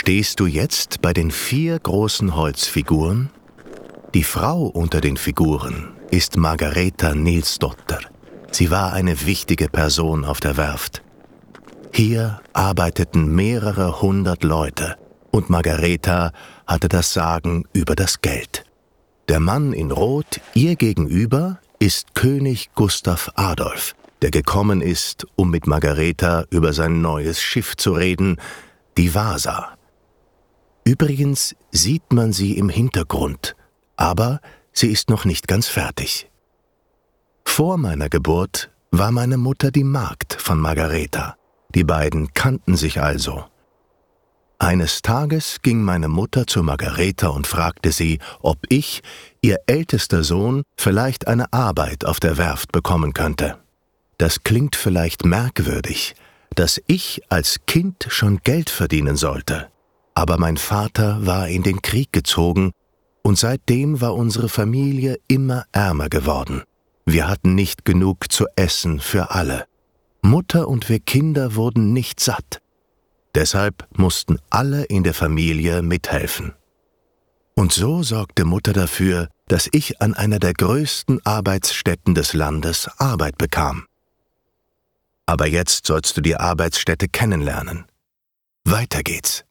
Stehst du jetzt bei den 4 großen Holzfiguren? Die Frau unter den Figuren ist Margareta Nilsdotter. Sie war eine wichtige Person auf der Werft. Hier arbeiteten mehrere 100 Leute und Margareta hatte das Sagen über das Geld. Der Mann in Rot, ihr gegenüber, ist König Gustav Adolf, der gekommen ist, um mit Margareta über sein neues Schiff zu reden, die Vasa. Übrigens sieht man sie im Hintergrund, aber sie ist noch nicht ganz fertig. Vor meiner Geburt war meine Mutter die Magd von Margareta. Die beiden kannten sich also. Eines Tages ging meine Mutter zu Margareta und fragte sie, ob ich, ihr ältester Sohn, vielleicht eine Arbeit auf der Werft bekommen könnte. Das klingt vielleicht merkwürdig, dass ich als Kind schon Geld verdienen sollte. Aber mein Vater war in den Krieg gezogen und seitdem war unsere Familie immer ärmer geworden. Wir hatten nicht genug zu essen für alle. Mutter und wir Kinder wurden nicht satt. Deshalb mussten alle in der Familie mithelfen. Und so sorgte Mutter dafür, dass ich an einer der größten Arbeitsstätten des Landes Arbeit bekam. Aber jetzt sollst du die Arbeitsstätte kennenlernen. Weiter geht's.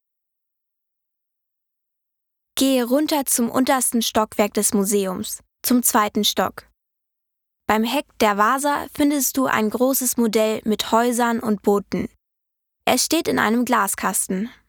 Gehe runter zum untersten Stockwerk des Museums, zum 2. Stock. Beim Heck der Vasa findest du ein großes Modell mit Häusern und Booten. Es steht in einem Glaskasten.